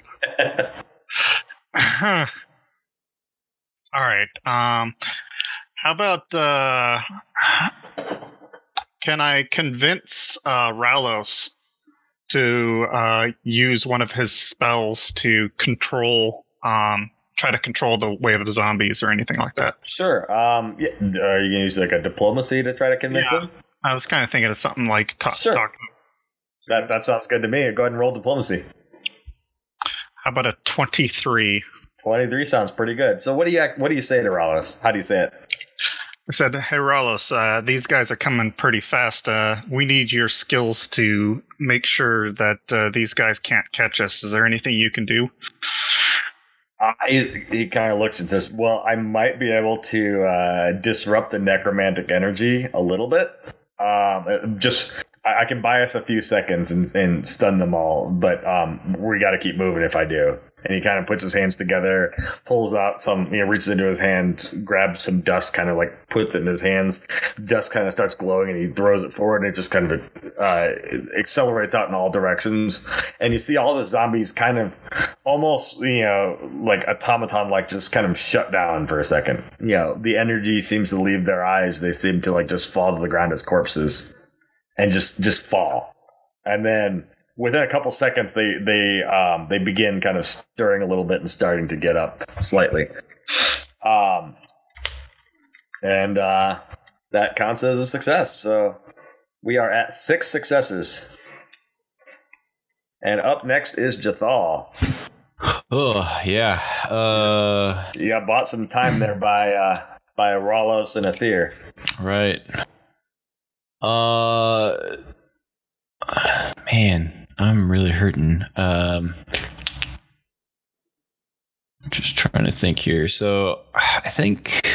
All right. Um. How about uh? Can I convince uh, Ralos to uh, use one of his spells to control, um, try to control the wave of zombies or anything like that? Sure. Um, yeah. Are you going to use like a diplomacy to try to convince Yeah. him? I was kind of thinking of something like talk. Sure. talk. That that sounds good to me. Go ahead and roll diplomacy. How about a twenty-three? twenty-three sounds pretty good. So what do you act, what do you say to Ralos? How do you say it? I said, hey, Ralos, uh, these guys are coming pretty fast. Uh, we need your skills to make sure that uh, these guys can't catch us. Is there anything you can do? Uh, he he kind of looks and says, well, I might be able to uh, disrupt the necromantic energy a little bit. Um, just I, I can buy us a few seconds and, and stun them all, but um, we got to keep moving if I do. And he kind of puts his hands together, pulls out some, you know, reaches into his hand, grabs some dust, kind of like puts it in his hands. Dust kind of starts glowing, and he throws it forward, and it just kind of uh, accelerates out in all directions. And you see all the zombies kind of almost, you know, like automaton, like just kind of shut down for a second. You know, the energy seems to leave their eyes. They seem to like just fall to the ground as corpses and just just fall. And then within a couple seconds, they they um, they begin kind of stirring a little bit and starting to get up slightly. Um, and uh, that counts as a success. So we are at six successes. And up next is Jathal. Oh, yeah. Uh, You got bought some time there by uh, by Ralos and Aether. right. Uh, man. I'm really hurting. Um, just trying to think here. So I think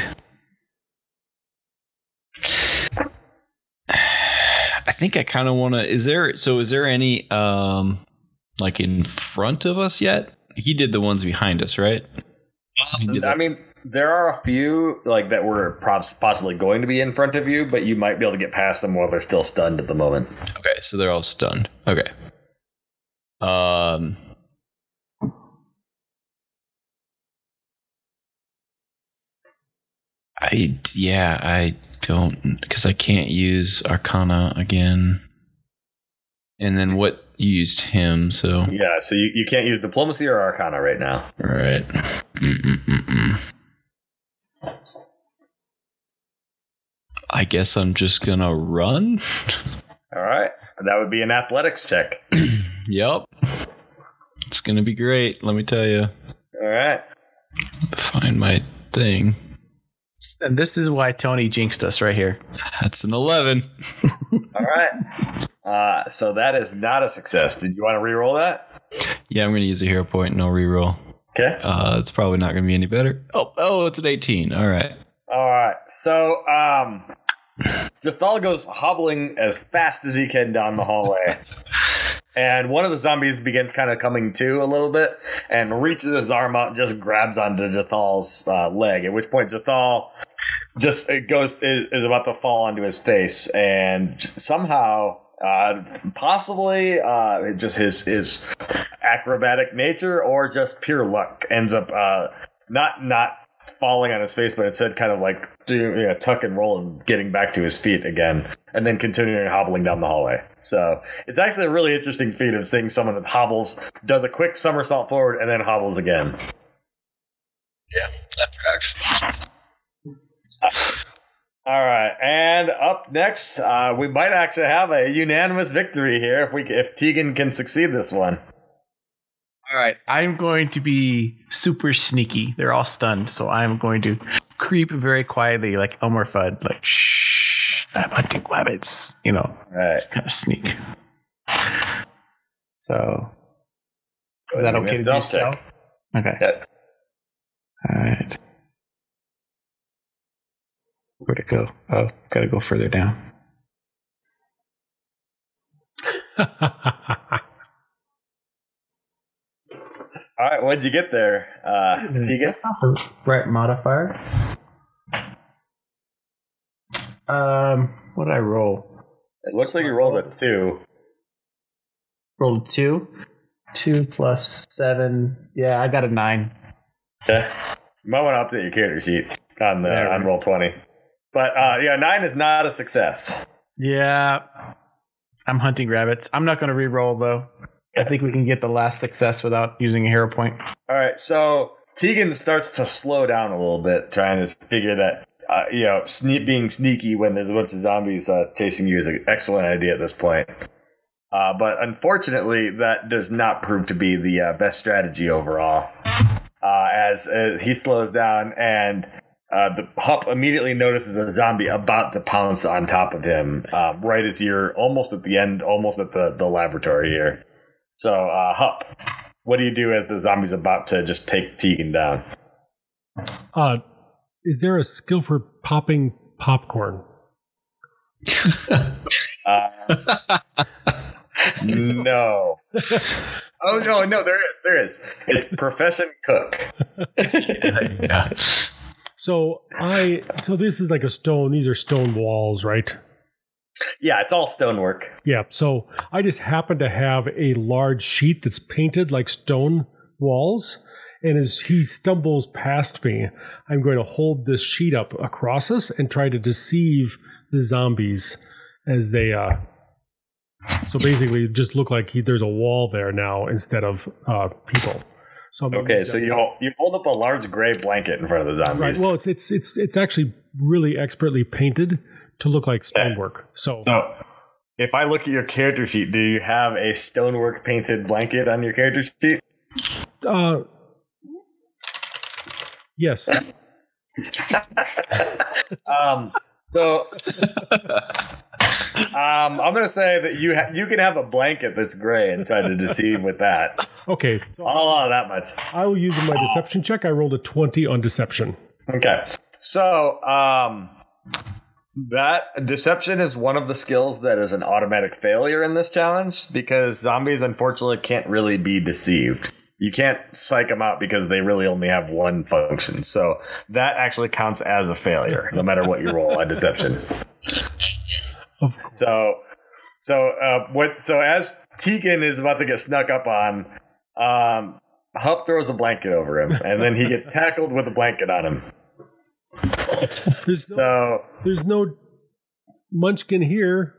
I think I kind of want to. Is there? So is there any um like in front of us yet? He did the ones behind us, right? I mean, there are a few like that were possibly going to be in front of you, but you might be able to get past them while they're still stunned at the moment. Okay, so they're all stunned. Okay. Um, I yeah I don't because I can't use Arcana again. And then what you used him so yeah so you, you can't use diplomacy or Arcana right now. All right. Mm-mm-mm-mm. I guess I'm just gonna run. All right, that would be an athletics check. Yep. It's gonna be great, let me tell you. All right. Find my thing. And this is why Tony jinxed us right here. That's an eleven. All right. Uh, so that is not a success. Did you want to re-roll that? Yeah, I'm gonna use a hero point, no reroll. Okay. Uh, it's probably not gonna be any better. Oh, oh, it's an eighteen. All right. All right. So, um, Jathal goes hobbling as fast as he can down the hallway. And one of the zombies begins kind of coming to a little bit and reaches his arm out and just grabs onto Jathal's uh, leg. At which point Jathal just it goes is, is about to fall onto his face, and somehow, uh, possibly uh, just his his acrobatic nature or just pure luck, ends up uh, not not falling on his face, but instead kind of like doing you know, tuck and roll and getting back to his feet again, and then continuing hobbling down the hallway. So it's actually a really interesting feat of seeing someone that hobbles, does a quick somersault forward, and then hobbles again. Yeah, that tracks. All right, and up next, uh, we might actually have a unanimous victory here if we if Tegan can succeed this one. All right, I'm going to be super sneaky. They're all stunned, so I'm going to creep very quietly, like Elmer Fudd, like shh, I'm hunting rabbits. You know, All right, just kind of sneak. So, Go is that ahead, okay to do stealth stealth? check. Okay. Yeah. All right. Where'd it go? Oh, gotta go further down. All right, what'd you get there, uh, Tegan? That's not the right modifier. Um, what did I roll? It looks like you rolled a two. Rolled a two. Two plus seven. Yeah, I got a nine. Okay. You might want to update your character sheet on the Yeah, on right. roll twenty. But uh, yeah, nine is not a success. Yeah, I'm hunting rabbits. I'm not going to re-roll though. I think we can get the last success without using a hero point. All right, so Tegan starts to slow down a little bit, trying to figure that uh, you know sne- being sneaky when there's a bunch of zombies uh, chasing you is an excellent idea at this point. Uh, but unfortunately, that does not prove to be the uh, best strategy overall. Uh, as, as he slows down and uh, the Hup immediately notices a zombie about to pounce on top of him, uh, right as you're almost at the end, almost at the, the laboratory here. So, uh, Hup, what do you do as the zombie's about to just take Tegan down? Uh, is there a skill for popping popcorn? Uh, no. Oh, no, no, there is. There is. It's profession cook. Yeah. So I so this is like a stone. These are stone walls, right? Yeah, it's all stonework. Yeah. So I just happen to have a large sheet that's painted like stone walls. And as he stumbles past me, I'm going to hold this sheet up across us and try to deceive the zombies as they uh so basically just look like he, there's a wall there now instead of uh people. So I'm Okay, so you hold, you hold up a large gray blanket in front of the right. zombies. Well, it's it's it's it's actually really expertly painted to look like stonework. So So, if I look at your character sheet, do you have a stonework painted blanket on your character sheet? uh yes. um, so, um, I'm gonna say that you ha- you can have a blanket that's gray and try to deceive with that. Okay. So I'll allow that much. I will use my deception check. I rolled a twenty on deception. Okay. So, um, that deception is one of the skills that is an automatic failure in this challenge because zombies, unfortunately, can't really be deceived. You can't psych them out because they really only have one function. So that actually counts as a failure, no matter what you roll on deception. Of course. So, so uh, what? So as Tegan is about to get snuck up on, um, Hup throws a blanket over him, and then he gets tackled with a blanket on him. There's no, So, there's no munchkin here.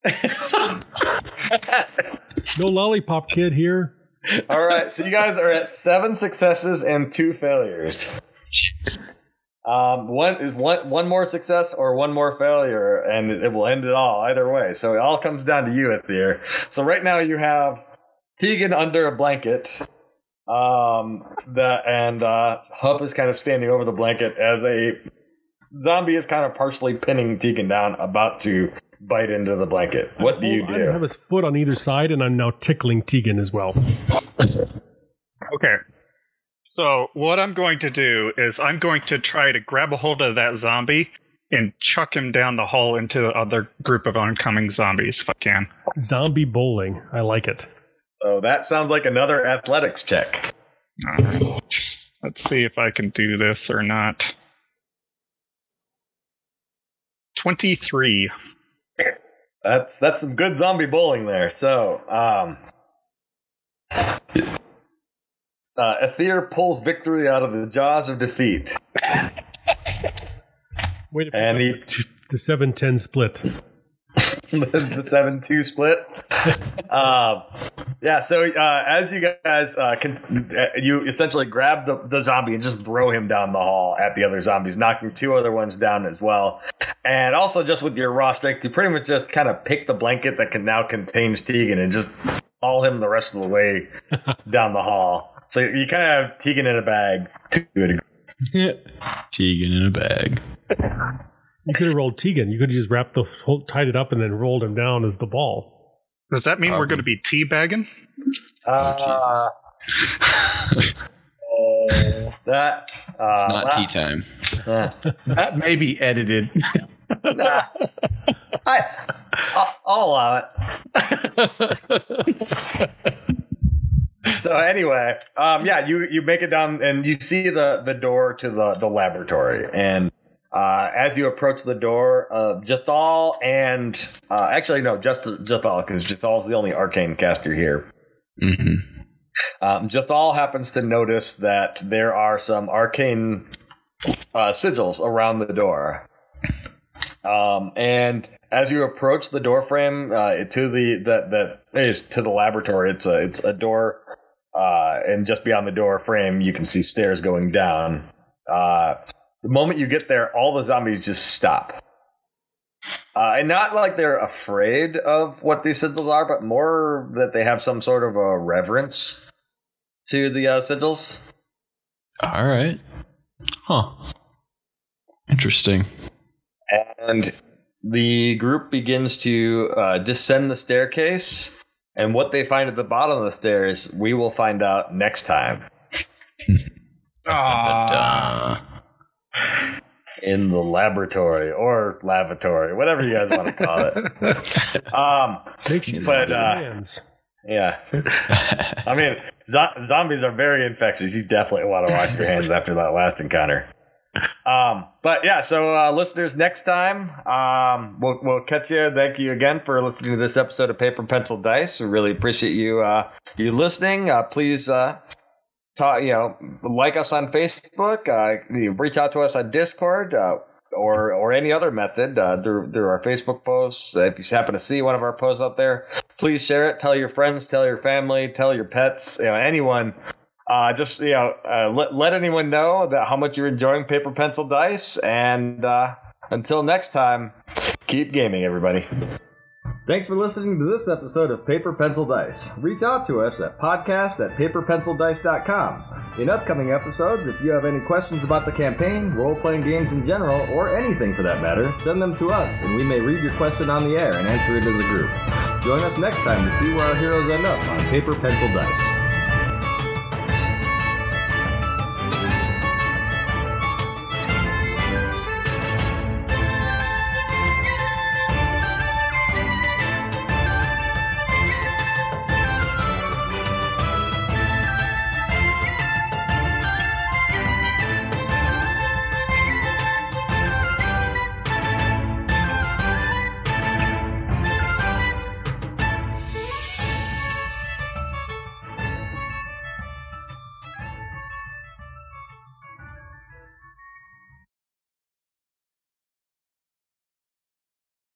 No lollipop kid here. all right. So you guys are at seven successes and two failures. Um, one is one one more success or one more failure, and it will end it all either way. So it all comes down to you at the here. So right now you have Tegan under a blanket. Um, the and uh, Hup is kind of standing over the blanket as a zombie is kind of partially pinning Tegan down, about to bite into the blanket. What do you I have do? his foot on either side, and I'm now tickling Tegan as well. Okay. So what I'm going to do is I'm going to try to grab a hold of that zombie and chuck him down the hall into the other group of oncoming zombies if I can. Zombie bowling. I like it. So that sounds like another athletics check. All right. Let's see if I can do this or not. twenty-three. That's that's some good zombie bowling there. So, um, uh, Aether pulls victory out of the jaws of defeat. Wait a And minute. The seven ten split. the seven two split. Um, yeah, so uh, as you guys, uh, can, uh, you essentially grab the, the zombie and just throw him down the hall at the other zombies, knocking two other ones down as well. And also just with your raw strength, you pretty much just kind of pick the blanket that can now contains Tegan and just haul him the rest of the way down the hall. So you kind of have Tegan in a bag to a degree. Tegan in a bag. You could have rolled Tegan. You could have just wrapped the whole, tied it up and then rolled him down as the ball. Does that mean Um, we're going to be teabagging? Uh, Oh, uh, that uh, it's not well, tea time. uh, That may be edited. nah. I, I'll, I'll allow it. So anyway, um, yeah, you, you make it down and you see the, the door to the, the laboratory. And uh, as you approach the door, uh, Jathal and uh, actually no, just Jathal, because Jathal's the only arcane caster here. Mm-hmm. Um, Jathal happens to notice that there are some arcane uh, sigils around the door. Um, and as you approach the door frame uh, to the that that is to the laboratory, it's a it's a door, uh, and just beyond the door frame, you can see stairs going down. Uh, the moment you get there, all the zombies just stop, uh, and not like they're afraid of what these sigils are, but more that they have some sort of a reverence to the uh, sigils. All right. Huh. Interesting. And the group begins to uh, descend the staircase, and what they find at the bottom of the stairs, we will find out next time Ah, in the laboratory or lavatory, whatever you guys want to call it. Um, Make sure you But, wash your uh, hands. yeah, I mean, zo- zombies are very infectious. You definitely want to wash your hands after that last encounter. Um, but yeah, so uh, listeners, next time um, we'll we'll catch you. Thank you again for listening to this episode of Paper Pencil Dice. We really appreciate you uh, you listening. Uh, please, uh, talk, you know, like us on Facebook. Uh, you reach out to us on Discord uh, or or any other method uh, through through our Facebook posts. Uh, if you happen to see one of our posts out there, please share it. Tell your friends, tell your family, tell your pets, you know, anyone. Uh, just, you know, uh, let, let anyone know that how much you're enjoying Paper Pencil Dice. And uh, until next time, keep gaming, everybody. Thanks for listening to this episode of Paper Pencil Dice. Reach out to us at podcast at paper pencil dice dot com. In upcoming episodes, if you have any questions about the campaign, role-playing games in general, or anything for that matter, send them to us, and we may read your question on the air and answer it as a group. Join us next time to see where our heroes end up on Paper Pencil Dice.